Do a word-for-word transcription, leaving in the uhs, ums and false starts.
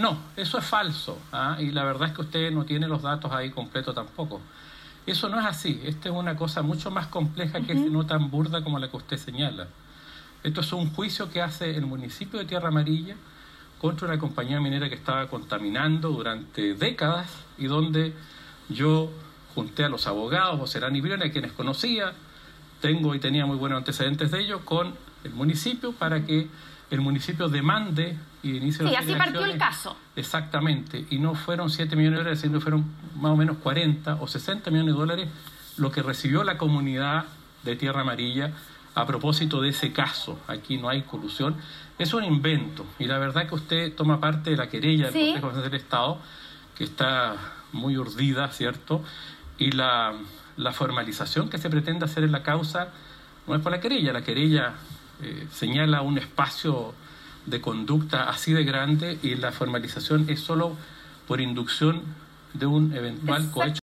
No, eso es falso, ¿ah? Y la verdad es que usted no tiene los datos ahí completos tampoco. Eso no es así. Esta es una cosa mucho más compleja que uh-huh. es no tan burda como la que usted señala. Esto es un juicio que hace el municipio de Tierra Amarilla contra una compañía minera que estaba contaminando durante décadas y donde yo junté a los abogados, Vocerán y Briones, a quienes conocía, tengo y tenía muy buenos antecedentes de ello, con el municipio para que el municipio demande y inicie sí, las así partió el caso. Exactamente, y no fueron siete millones de dólares, sino fueron más o menos cuarenta o sesenta millones de dólares lo que recibió la comunidad de Tierra Amarilla a propósito de ese caso. Aquí no hay colusión, es un invento, y la verdad que usted toma parte de la querella del sí. Consejo Nacional del Estado, que está muy urdida, ¿cierto? Y la, la formalización que se pretende hacer en la causa no es por la querella, la querella eh, señala un espacio de conducta así de grande y la formalización es solo por inducción de un eventual cohecho.